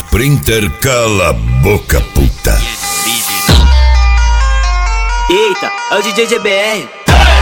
Sprinter, cala a boca, puta. Eita, é o DJ GBR.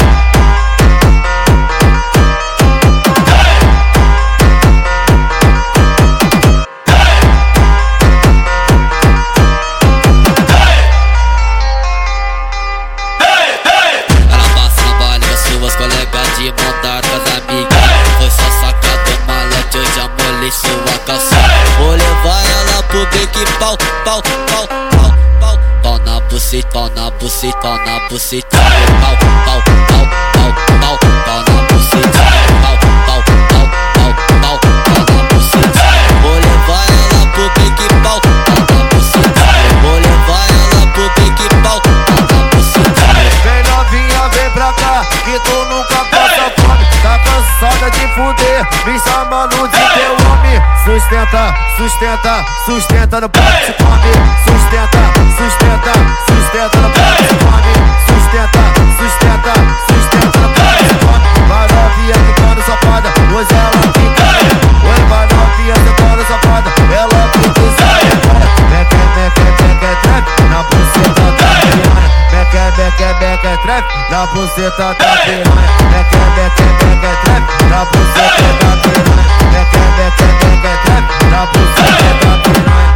Ela passa no baile com suas colegas de montada com as amigas. Foi só sacado malete, hoje amolei sua calça. Vou levar ela pro Big Pau, pau, pau, pau, pau. Pau na buceta, pau na buceta, pau na buceta. Pau, pau, pau, pau, pau, pau na buceta. Pau, pau, pau, pau, pau, pau na buceta. Vou levar ela pro Big Pau, pau na buceta. Vou levar ela pro Big Pau, pau na buceta. Vem novinha, vem pra cá, que tu nunca passa fome. Tá cansada de fuder, me chamando de teu homem. Sustenta, sustenta, sustenta no prato de come. Sustenta, sustenta, sustenta no prato de come. Sustenta, sustenta, sustenta no prato de come. Vai novinha ficando safada, hoje ela fica. Oi, vai novinha ficando safada, ela fica e sai. Meque, meque, meque, trap, na buceta da piranha. Meque, meque, meque, trap, na buceta da piranha. Meque, meque, meque, trap, na buceta da piranha. Meque, meque, meque, trap, na buceta da piranha.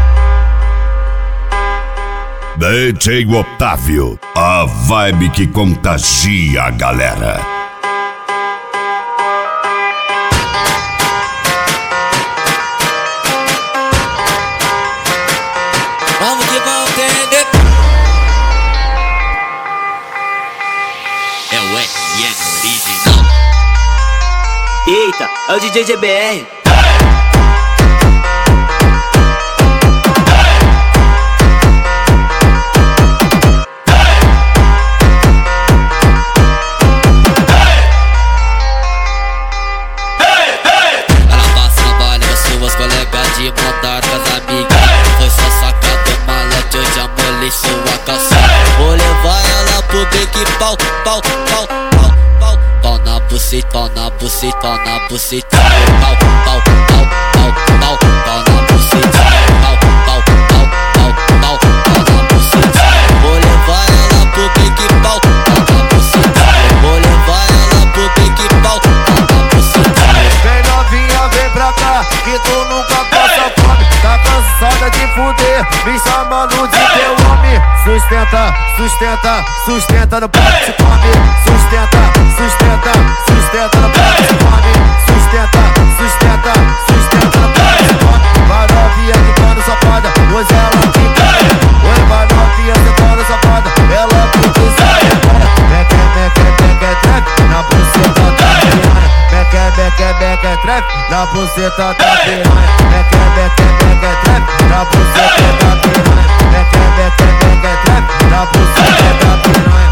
DJ Otávio, a vibe que contagia a galera. Vamos que vamos entender. É o EN original. Eita, é o DJ GBR. Ela passa no baile com suas colegas de montada com as amigas. Foi só sacado malete, hoje amolei sua calça. Vou levar ela pro Big Pau, pau, pau, pau, pau. Pau na buceta, pau na buceta, pau na buceta. Pau, pau, pau, pau, pau, pau na buceta. Pau, pau, pau, pau, pau, pau na buceta. Vou levar ela pro Big Pau, pau na buceta. Vou levar ela pro Big Pau, pau na buceta. Vem novinha, vem pra cá, que tu nunca passa fome. Tá cansada de fuder, me chamando de teu homem. Sustenta, sustenta, sustenta no prato de come. Sustenta, sustenta, sustenta no prato de come. Sustenta, sustenta, sustenta no prato de come. Vai novinha ficando safada, hoje ela fica. Oi, vai novinha ficando safada, ela fica e sai. Meque, meque, meque, trap, na buceta da piranha. Meque, meque, meque, trap, na buceta da piranha. Meque, meque, meque, trap, na buceta da piranha. Meque, meque, meque, trap, na buceta da piranha.